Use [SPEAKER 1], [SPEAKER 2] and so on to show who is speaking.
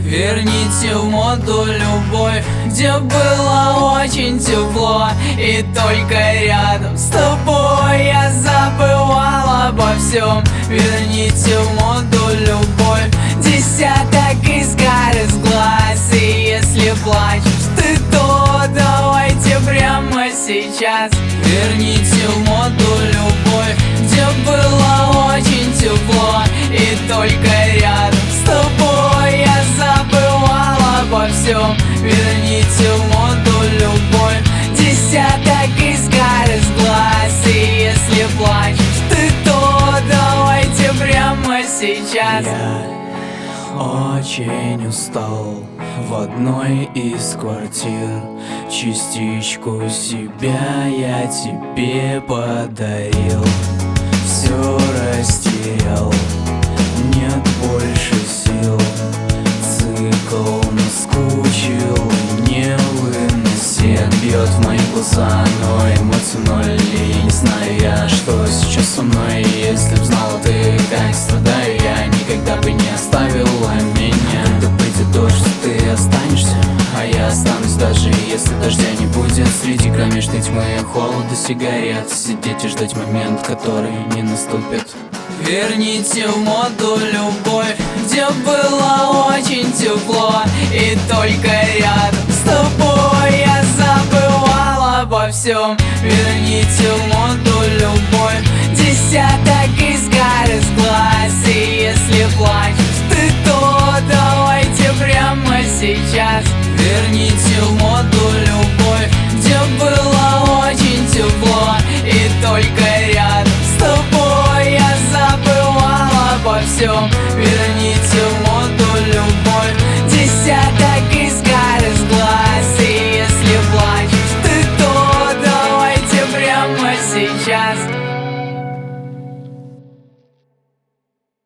[SPEAKER 1] Верните в моду любовь, где было очень тепло, и только рядом с тобой я забывал обо всем. Верните в моду любовь, десяток искр из глаз, и если плачешь ты, то давайте прямо сейчас. Верните в моду любовь, где было очень тепло, и только рядом с тобой я забывал обо всем. Верните в моду любовь, десяток искр из глаз, и если плачешь ты, то давайте прямо сейчас.
[SPEAKER 2] Я очень устал в одной из квартир. Частичку себя я тебе подарил. Все растерял, нет больше сил. Цикл наскучил, невыносим. Бьет в мои глаза, но эмоций ноль. И не знаю я, что сейчас со мной. Если б знала ты, как страдаю я, никогда бы не оставила меня. Когда придет дождь, ты останешься, а я останусь, даже если дождя не будет. Среди кромешной тьмы, холода, сигарет, сидеть и ждать момент, который не наступит.
[SPEAKER 1] Верните в моду любовь, где было очень тепло, и только рядом с тобой я забывал обо всем. Верните в моду любовь, десяток искр из глаз, и если плачешь ты, то давайте прямо сейчас. Верните в моду любовь, где было очень тепло, и только рядом с тобой я забывал обо всем.